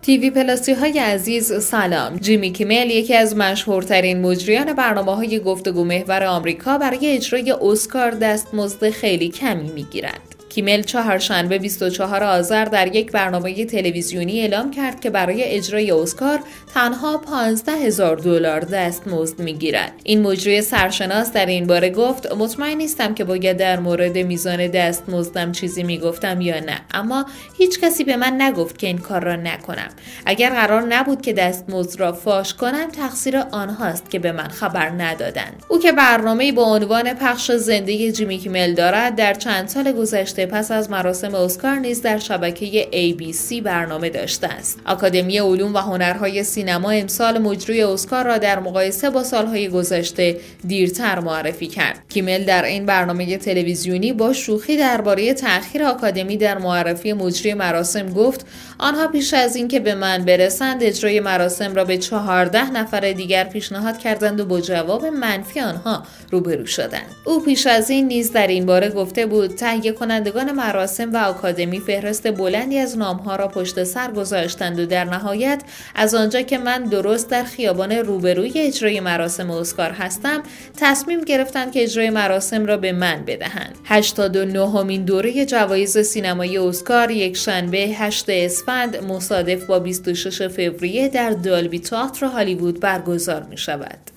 تیوی پلاسی های عزیز سلام. جیمی کیمل یکی از مشهورترین مجریان برنامه‌های گفتگو محور آمریکا برای اجرای اسکار دستمزد خیلی کمی میگیرد. کیمل چهارشنبه 24 آذر در یک برنامه تلویزیونی اعلام کرد که برای اجرای اسکار تنها $15,000 دستمزد میگیرد. این مجری سرشناس در این باره گفت: مطمئن نیستم که باید در مورد میزان دستمزدم چیزی میگفتم یا نه، اما هیچ کسی به من نگفت که این کار را نکنم. اگر قرار نبود که دستمزد را فاش کنم، تقصیر آنهاست که به من خبر ندادند. او که برنامه‌ای با عنوان پخش زنده جیمی کیمل دارد، در چند سال گذشته پس از مراسم اسکار نیز در شبکه ABC برنامه داشته است. آکادمی علوم و هنرهای سینما امسال مجری اسکار را در مقایسه با سالهای گذشته دیرتر معرفی کرد. کیمل در این برنامه تلویزیونی با شوخی درباره تأخیر آکادمی در معرفی مجری مراسم گفت: آنها پیش از اینکه به من برسند اجرای مراسم را به 14 نفر دیگر پیشنهاد کردند و با جواب منفی آنها روبرو شدند. او پیش از این نیز در این باره گفته بود: تهیه کنندگان مراسم و آکادمی فهرست بلندی از نامها را پشت سر گذاشتند و در نهایت از آنجا که من درست در خیابان روبروی اجرای مراسم اسکار هستم، تصمیم گرفتند که اجرای مراسم را به من بدهند. 89مین دوره جوایز سینمایی اسکار یک شنبه 8 اسفند مصادف با 26 فوریه در دالبی تئاتر هالیوود برگزار می شود.